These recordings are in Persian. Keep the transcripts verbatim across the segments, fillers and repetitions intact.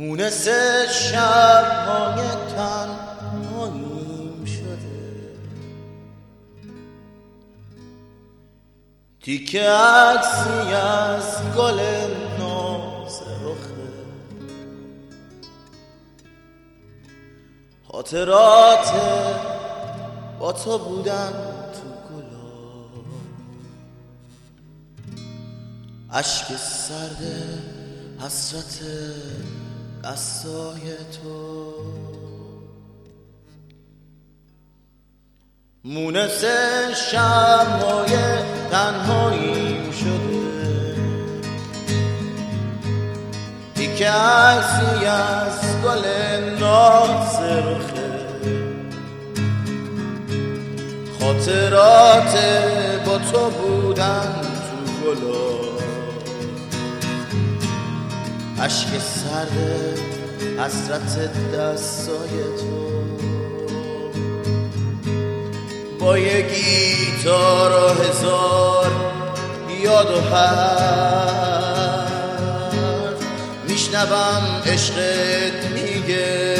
مونس شب‌های تنهاییم شده، تیکه عکسی از گل ناز رخه، خاطرات با تو بودن تو گلا، اشک سرد حسرت دستای تو. مونس شب‌های تنهاییم شده، تیکه عکسی از گل ناز رخه، خاطرات با تو بودن تو گلا، اشک سرد حسرت دستای تو. با یه گیتار و هزار یاد و حرف میشنوم عشقت میگه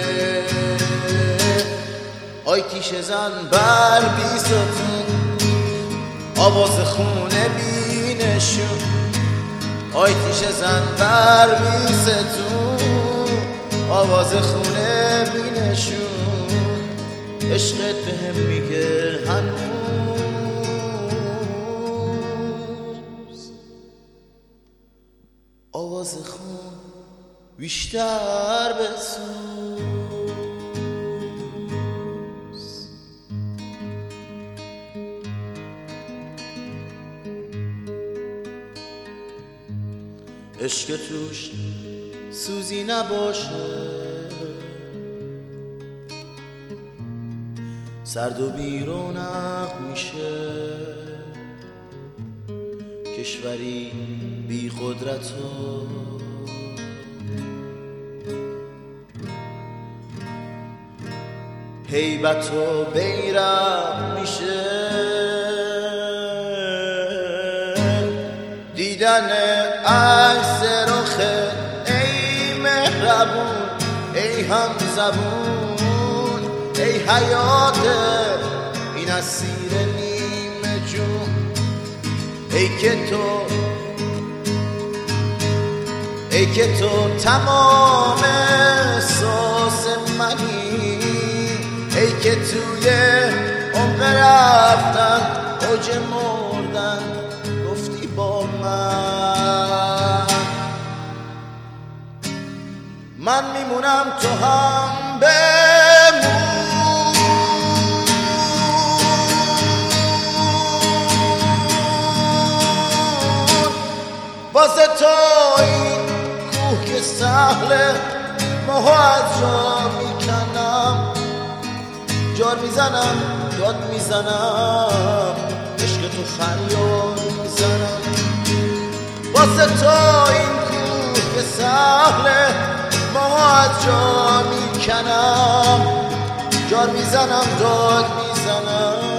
آی تیشه زن بر بیستون، آواز خونه بینشون، آی تیشه زن بر بیستون، آواز خونه بینشون، عشقت بهم میگه هنوز، آواز خون بیشتر بسوز. عشق توش سوزی نباشه، سرد و بیرونق میشه، کشوری بی قدرت و هیبت و بیرق میشه، دیدن عکس رخت ای مهربون، ای هم زبون، ای حیات این اسیر نیمه جون، ای که تو ای که تو تمام احساس منی، ای که توی عمق رفتن اوج مردن گفتی با من، من میمونم تو هم بمون، واسه تو این کوه که سهله ماهو از جا میکنم، جار میزنم داد میزنم، عشق تو فریاد میزنم، واسه تو این کوه که سهله ماهو از جا میکنم، جار میزنم داد میزنم،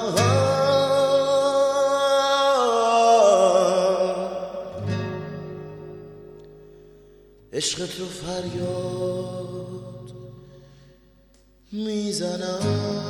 عشق تو فریاد میزنم.